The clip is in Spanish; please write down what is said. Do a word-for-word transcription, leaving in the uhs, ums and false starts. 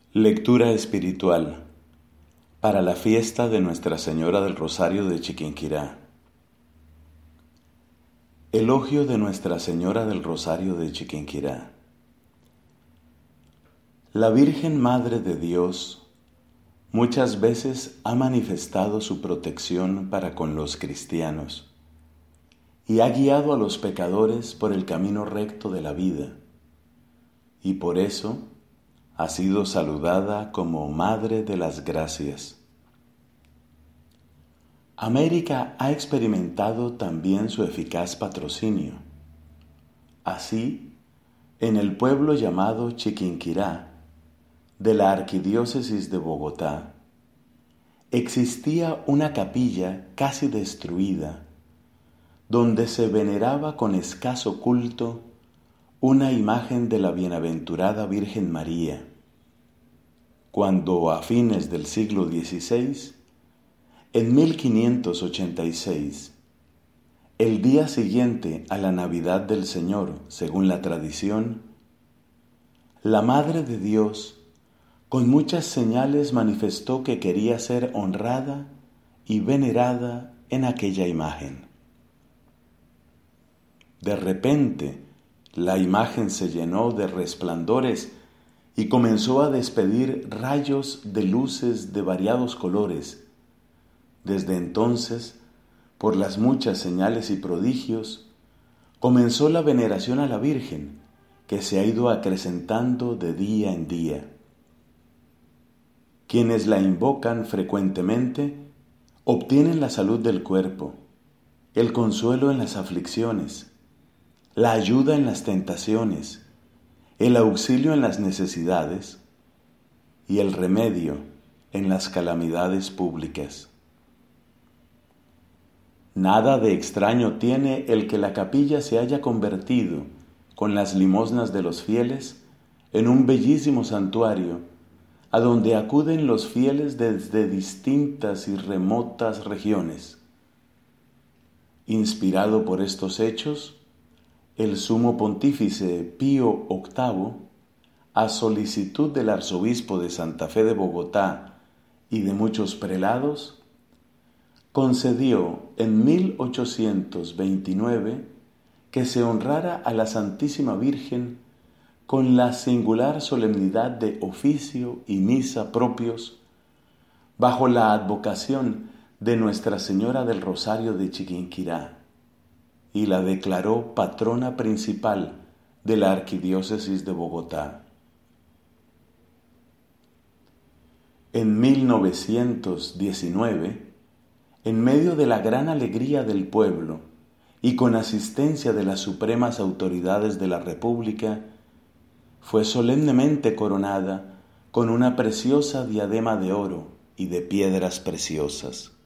Lectura espiritual para la fiesta de Nuestra Señora del Rosario de Chiquinquirá. Elogio de Nuestra Señora del Rosario de Chiquinquirá. La Virgen Madre de Dios muchas veces ha manifestado su protección para con los cristianos y ha guiado a los pecadores por el camino recto de la vida, y por eso ha sido saludada como Madre de las Gracias. América ha experimentado también su eficaz patrocinio. Así, en el pueblo llamado Chiquinquirá, de la Arquidiócesis de Bogotá, existía una capilla casi destruida, donde se veneraba con escaso culto una imagen de la bienaventurada Virgen María, cuando a fines del siglo dieciséis, en mil quinientos ochenta y seis, el día siguiente a la Navidad del Señor, según la tradición, la Madre de Dios, con muchas señales, manifestó que quería ser honrada y venerada en aquella imagen. De repente, la imagen se llenó de resplandores y comenzó a despedir rayos de luces de variados colores. Desde entonces, por las muchas señales y prodigios, comenzó la veneración a la Virgen, que se ha ido acrecentando de día en día. Quienes la invocan frecuentemente obtienen la salud del cuerpo, el consuelo en las aflicciones, la ayuda en las tentaciones, el auxilio en las necesidades y el remedio en las calamidades públicas. Nada de extraño tiene el que la capilla se haya convertido, con las limosnas de los fieles, en un bellísimo santuario, a donde acuden los fieles desde distintas y remotas regiones. Inspirado por estos hechos, el sumo pontífice Pío octavo, a solicitud del arzobispo de Santa Fe de Bogotá y de muchos prelados, concedió en mil ochocientos veintinueve que se honrara a la Santísima Virgen con la singular solemnidad de oficio y misa propios, bajo la advocación de Nuestra Señora del Rosario de Chiquinquirá, y la declaró patrona principal de la Arquidiócesis de Bogotá. En mil novecientos diecinueve, en medio de la gran alegría del pueblo y con asistencia de las supremas autoridades de la República, fue solemnemente coronada con una preciosa diadema de oro y de piedras preciosas.